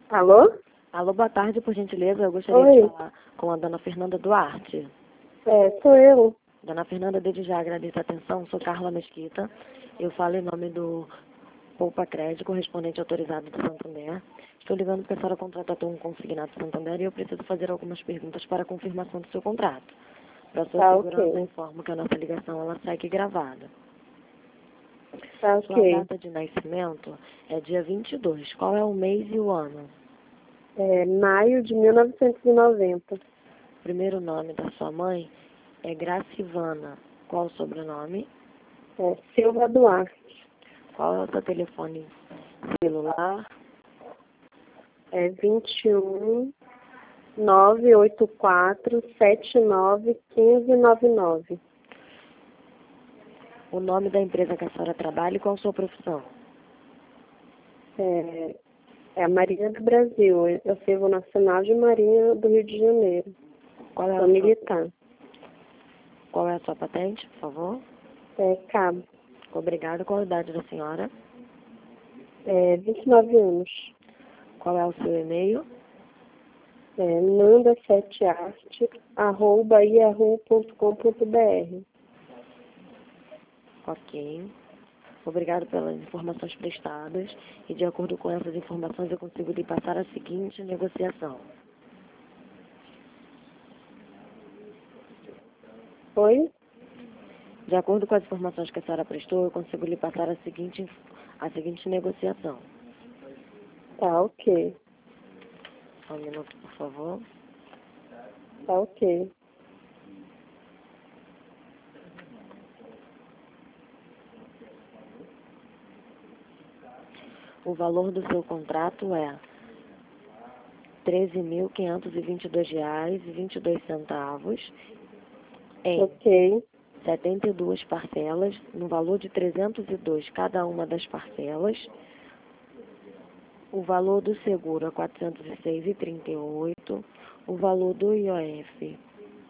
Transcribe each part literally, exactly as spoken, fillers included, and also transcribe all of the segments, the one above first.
Alô? Alô, boa tarde, por gentileza. Eu gostaria Oi. de falar com a dona Fernanda Duarte. É, sou eu. Dona Fernanda, desde já agradeço a atenção. Sou Carla Mesquita. Eu falo em nome do Poupa Crédito, correspondente autorizado do Santander. Estou ligando porque a senhora contratou um consignado do Santander e eu preciso fazer algumas perguntas para a confirmação do seu contrato. Para sua Tá segurança, eu ok. informo que a nossa ligação ela sai aqui gravada. Tá Sua ok. data de nascimento é dia vinte e dois. Qual é o mês e o ano? É maio de mil novecentos e noventa. O primeiro nome da sua mãe é Gracivana. Qual o sobrenome? É Silva Duarte. Qual é o seu telefone celular? É vinte e um, nove oito quatro, sete nove, um cinco nove nove. O nome da empresa que a senhora trabalha e qual a sua profissão? É, é a Marinha do Brasil. Eu sirvo Nacional de Marinha do Rio de Janeiro. Qual é a Sou sua, militar. qual é a sua patente, por favor? É cabo. Obrigada. Qual a idade da senhora? É vinte e nove anos. Qual é o seu e-mail? É nanda sete arte, arroba yahoo ponto com ponto br. Ok. Obrigado pelas informações prestadas e de acordo com essas informações eu consigo lhe passar a seguinte negociação. Oi? De acordo com as informações que a senhora prestou, eu consigo lhe passar a seguinte, inf- a seguinte negociação. Tá ok. Só um minuto, por favor. Tá ok. O valor do seu contrato é treze mil quinhentos e vinte e dois reais e vinte e dois centavos em Ok. setenta e duas parcelas, no valor de trezentos e dois cada uma das parcelas. O valor do seguro é quatrocentos e seis reais e trinta e oito centavos. O valor do I O F,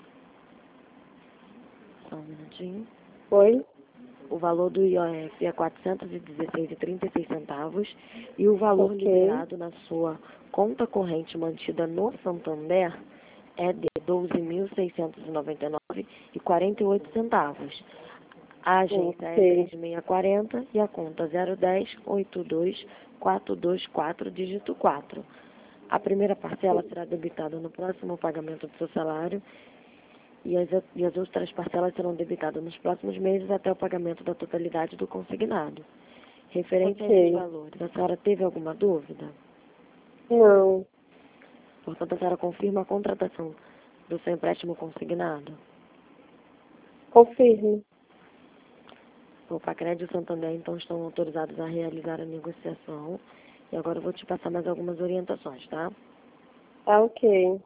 só um minutinho. Oi? O valor do I O F é quatrocentos e dezesseis reais e trinta e seis centavos e o valor Ok. liberado na sua conta corrente mantida no Santander é de doze mil seiscentos e noventa e nove reais e quarenta e oito centavos. A agência é Ok. três mil seiscentos e quarenta e a conta zero um zero oito dois quatro dois quatro, dígito quatro. A primeira parcela será debitada no próximo pagamento do seu salário e as, e as outras parcelas serão debitadas nos próximos meses até o pagamento da totalidade do consignado. Referente a esses Ok. valores, a senhora teve alguma dúvida? Não. Portanto, a senhora confirma a contratação do seu empréstimo consignado? Confirme. O Pacred e o Santander, então, estão autorizados a realizar a negociação. E agora eu vou te passar mais algumas orientações, tá? Tá ok.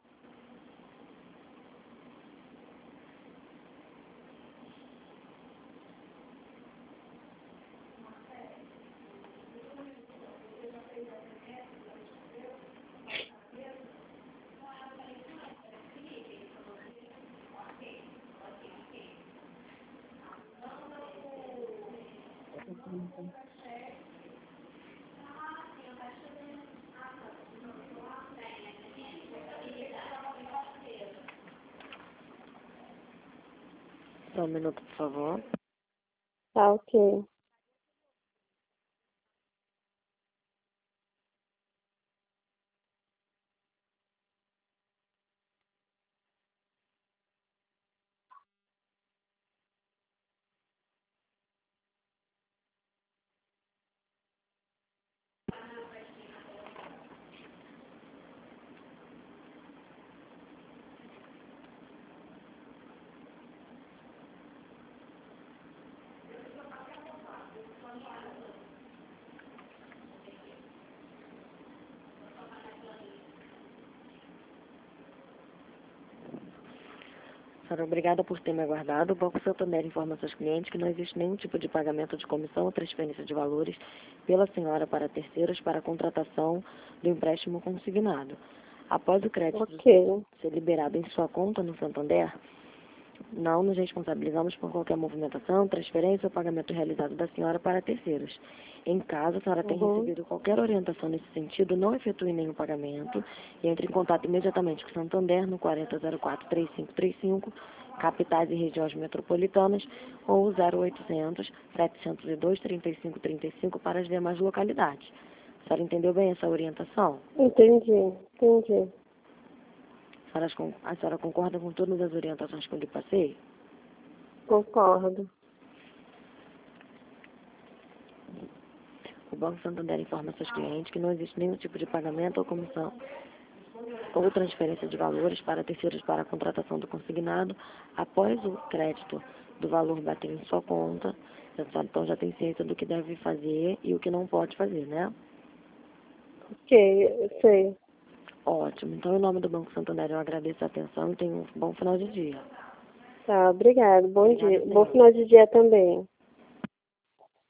Só um minuto, por favor. Tá ok. Senhora, obrigada por ter me aguardado. O Banco Santander informa aos seus clientes que não existe nenhum tipo de pagamento de comissão ou transferência de valores pela senhora para terceiros para a contratação do empréstimo consignado. Após o crédito Ok. ser liberado em sua conta no Santander, Não nos responsabilizamos por qualquer movimentação, transferência ou pagamento realizado da senhora para terceiros. Em caso a senhora tenha Uhum. recebido qualquer orientação nesse sentido, não efetue nenhum pagamento e entre em contato imediatamente com o Santander no quarenta zero quatro, trinta e cinco trinta e cinco, capitais e regiões metropolitanas, ou zero oitocentos, setecentos e dois, trinta e cinco trinta e cinco para as demais localidades. A senhora entendeu bem essa orientação? Entendi, entendi. A senhora, con- a senhora concorda com todas as orientações que eu lhe passei? Concordo. O Banco Santander informa seus clientes que não existe nenhum tipo de pagamento ou comissão ou transferência de valores para terceiros para a contratação do consignado após o crédito do valor bater em sua conta. Então já tem ciência do que deve fazer e o que não pode fazer, né? Ok, eu sei. Ótimo. Então, em nome do Banco Santander, eu agradeço a atenção e tenha um bom final de dia. Tá, obrigado. Bom Obrigada, dia. Bom senhora. final de dia também.